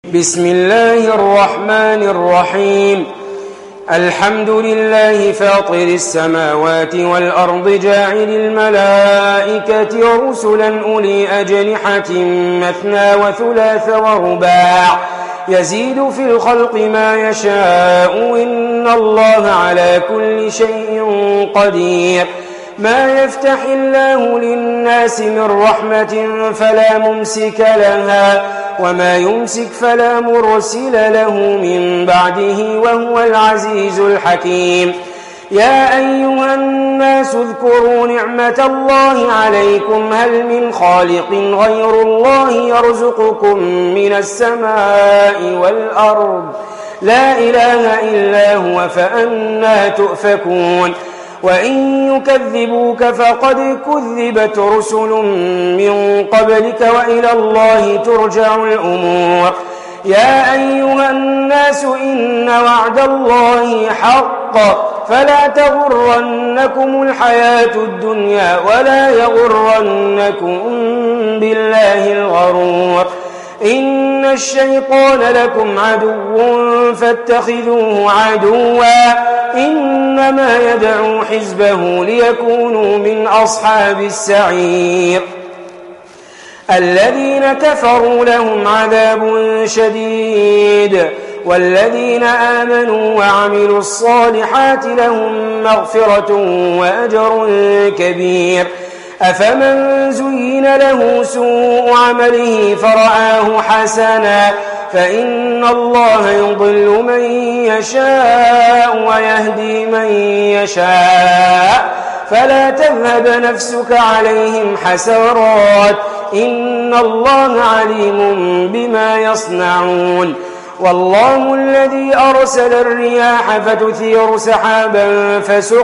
بسم الله الرحمن الرحيم. الحمد لله فاطر السماوات والأرض جاعل الملائكة رسلا أولي أجنحة مثنى وثلاث ورباع يزيد في الخلق ما يشاء إن الله على كل شيء قدير. ما يفتح الله للناس من رحمة فلا ممسك لها وما يمسك فلا مرسل له من بعده وهو العزيز الحكيم. يا أيها الناس اذكروا نعمة الله عليكم هل من خالق غير الله يرزقكم من السماء والأرض لا إله إلا هو فأنى تؤفكون. وإن يكذبوك فقد كذبت رسل من قبلك وإلى الله ترجع الأمور. يا أيها الناس إن وعد الله حق فلا تغرنكم الحياة الدنيا ولا يغرنكم بالله الغرور. إن الشيطان لكم عدو فاتخذوه عدوا إنما يدعو حزبه ليكونوا من أصحاب السعير. الذين كفروا لهم عذاب شديد والذين آمنوا وعملوا الصالحات لهم مغفرة وأجر كبير. أفمن زين له سوء عمله فرآه حسنا فإن الله يضل من يشاء ويهدي من يشاء فلا تذهب نفسك عليهم حسرات إن الله عليم بما يصنعون. والله الذي أرسل الرياح فتثير سحابا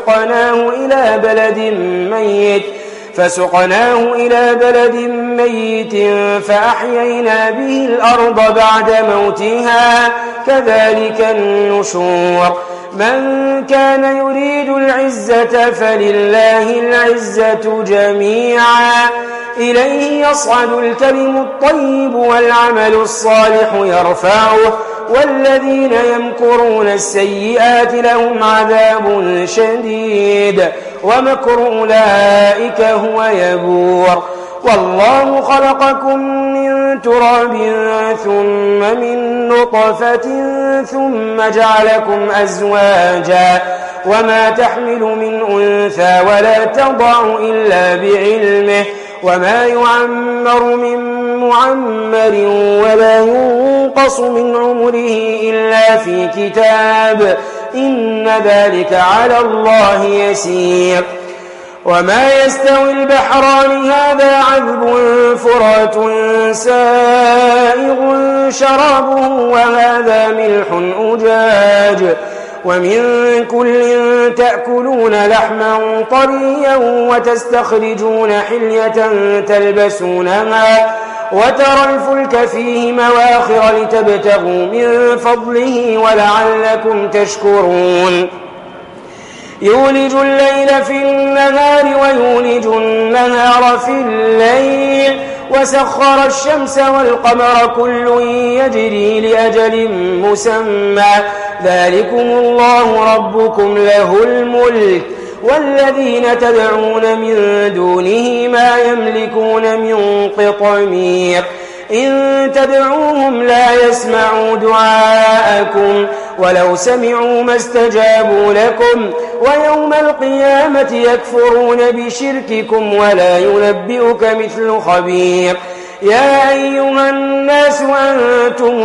فسقناه إلى بلد ميت فأحيينا به الأرض بعد موتها كذلك النشور. من كان يريد العزة فلله العزة جميعا إليه يصعد الكلم الطيب والعمل الصالح يرفعه والذين يمكرون السيئات لهم عذاب شديد ومكر أولئك هو يبور. والله خلقكم من تراب ثم من نطفة ثم جعلكم أزواجا وما تحمل من أنثى ولا تضع إلا بعلمه وما يعمر من معمر ولا ينقص من عمره إلا في كتاب إن ذلك على الله يسير. وما يستوي البحران هذا عذب فرات سائغ شرابه وهذا ملح أجاج ومن كل تأكلون لحما طريا وتستخرجون حلية تلبسونها وترى الفلك فيه مواخر لتبتغوا من فضله ولعلكم تشكرون. يولج الليل في النهار ويولج النهار في الليل وسخر الشمس والقمر كل يجري لأجل مسمى ذلكم الله ربكم له الملك والذين تدعون من دونه ما يملكون من قطمير. إن تدعوهم لا يسمعوا دعاءكم ولو سمعوا ما استجابوا لكم ويوم القيامة يكفرون بشرككم ولا ينبئك مثل خبير. يا أيها الناس أنتم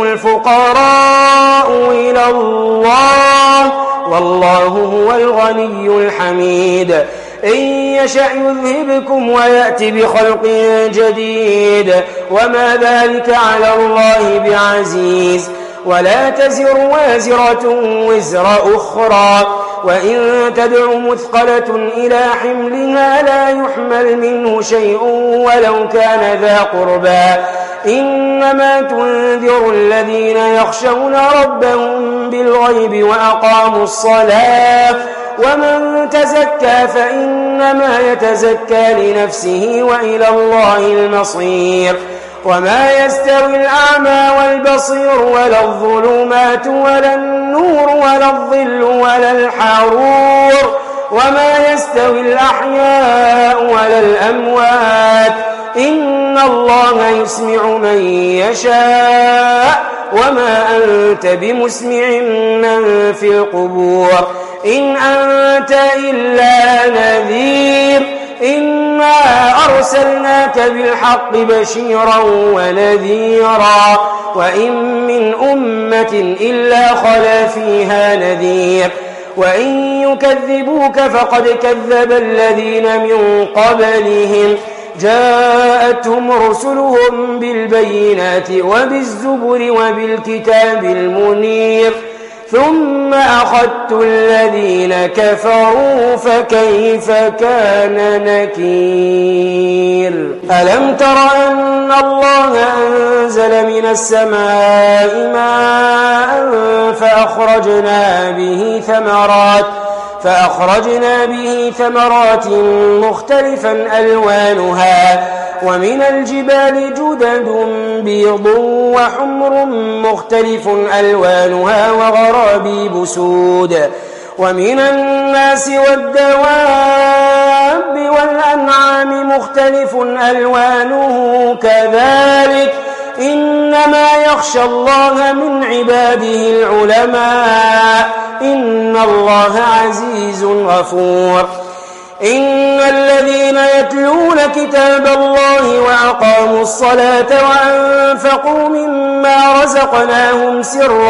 الفقراء إلى الله والله هو الغني الحميد. إن يشأ يذهبكم ويأتي بخلق جديد وما ذلك على الله بعزيز. ولا تزر وازرة وزر أخرى وإن تدع مثقلة إلى حملها لا يحمل منه شيء ولو كان ذا قربى إنما تنذر الذين يخشون ربهم بالغيب وأقاموا الصلاة ومن تزكى فإنما يتزكى لنفسه وإلى الله المصير. وما يستوي الأعمى والبصير ولا الظلمات ولا النور ولا الظل ولا الحرور وما يستوي الأحياء ولا الأموات إن الله يسمع من يشاء وما أنت بمسمع من في القبور إن أنت إلا نذير إنا أرسلناك بالحق بشيرا ونذيرا وإن من أمة إلا خلا فيها نذير وإن يكذبوك فقد كذب الذين من قبلهم جاءتهم رسلهم بالبينات وبالزبر وبالكتاب المنير ثم أخذت الذين كفروا فكيف كان نكير ألم تر أن الله أنزل من السماء ماء فأخرجنا به ثمرات مختلفا ألوانها ومن الجبال جدد بيض وحمر مختلف ألوانها وغرابيب سود ومن الناس والدواب والأنعام مختلف ألوانه كذلك إنما يخشى الله من عباده العلماء إن الله عزيز غفور إن الذين يتلون كتاب الله وأقاموا الصلاة وأنفقوا مما رزقناهم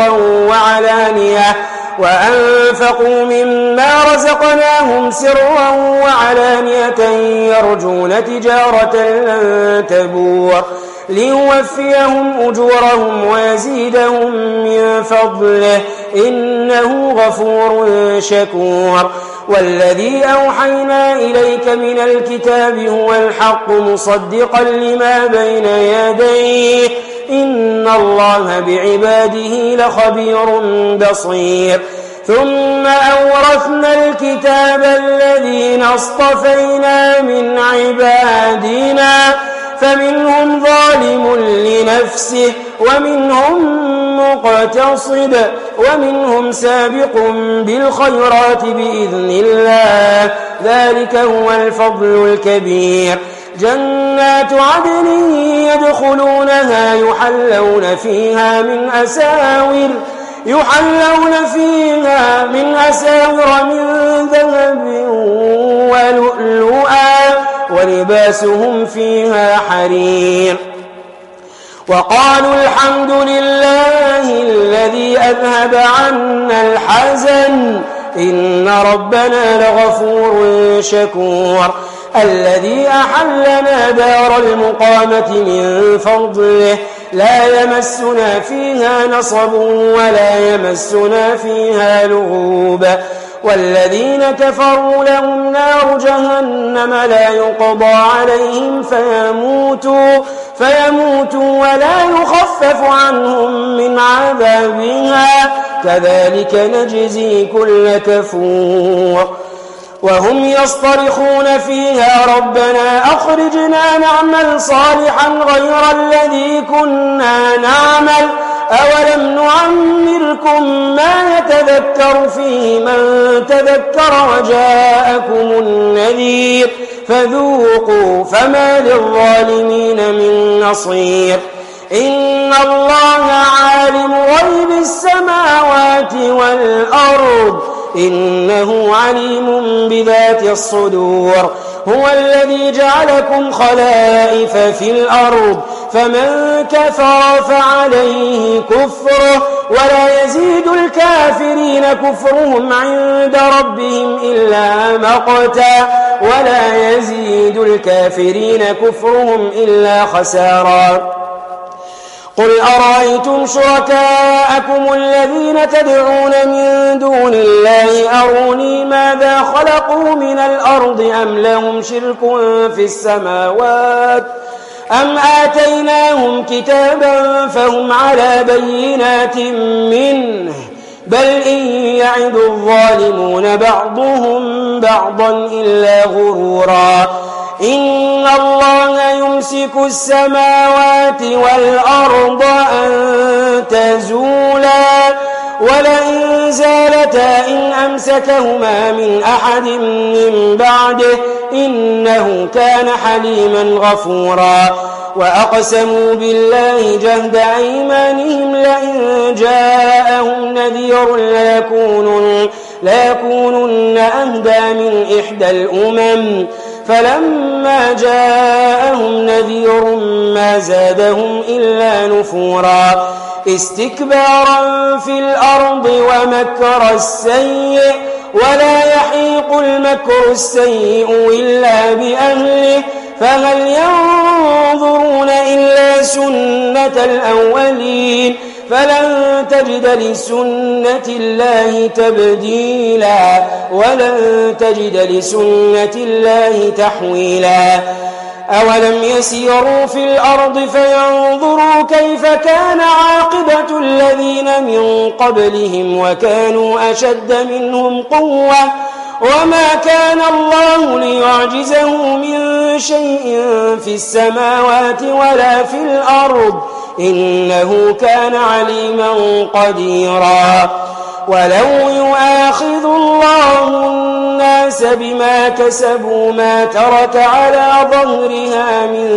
سرا وعلانية يرجون تجارة لن تبور ليوفيهم أجورهم ويزيدهم من فضله إنه غفور شكور والذي أوحينا إليك من الكتاب هو الحق مصدقا لما بين يديه إن الله بعباده لخبير بصير ثم أورثنا الكتاب الذين اصطفينا من عبادنا فمنهم ظالم لنفسه ومنهم مقتصد ومنهم سابق بالخيرات بإذن الله ذلك هو الفضل الكبير جنات عدن يدخلونها يحلون فيها من أساور من ذهب ولؤلؤا ولباسهم فيها حرير وقالوا الحمد لله الذي أذهب عنا الحزن إن ربنا لغفور شكور الذي أحلنا دار المقامة من فضله لا يمسنا فيها نصب ولا يمسنا فيها لغوب والذين كفروا لهم نار جهنم لا يقضى عليهم فيموتوا ولا يخفف عنهم من عذابها كذلك نجزي كل كفور وهم يصطرخون فيها ربنا أخرجنا نعمل صالحا غير الذي كنا نعمل أولم نعمركم ما يتذكر فيه من تذكر وجاءكم النذير فذوقوا فما للظالمين من نصير إن الله عالم غيب السماوات والأرض إنه عليم بذات الصدور هو الذي جعلكم خلائف في الأرض فمن كفر فعليه كفره ولا يزيد الكافرين كفرهم عند ربهم إلا مقتا ولا يزيد الكافرين كفرهم إلا خسارا قل أرأيتم شركاءكم الذين تدعون من دون الله أروني ماذا خلقوا من الأرض أم لهم شرك في السماوات أم آتيناهم كتابا فهم على بينات منه بل إن يعد الظالمون بعضهم بعضا إلا غرورا إن الله يمسك السماوات والأرض أن تزولا ولئن زالتا إن أمسكهما من أحد من بعده إنه كان حليما غفورا وأقسموا بالله جهد أيمانهم لئن جاءهم نذير ليكونن أهدى من إحدى الأمم فلما جاءهم نذير ما زادهم إلا نفورا استكبارا في الأرض ومكر السيء ولا يحيق المكر السيء إلا بأهله فهل ينظرون إلا سنة الأولين فلن تجد لسنة الله تبديلا ولن تجد لسنة الله تحويلا أولم يسيروا في الأرض فينظروا كيف كان عاقبة الذين من قبلهم وكانوا أشد منهم قوة وما كان الله ليعجزه من شيء في السماوات ولا في الأرض إنه كان عليما قديرا ولو يؤاخذ الله الناس بما كسبوا ما ترك على ظهرها من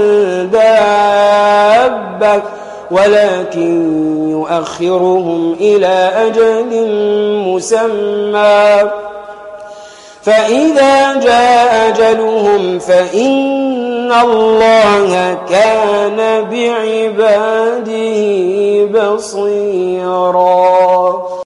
دابة ولكن يؤخرهم إلى أجل مسمى فإذا جاء أجلهم فإن الله كان بعباده بصيرا.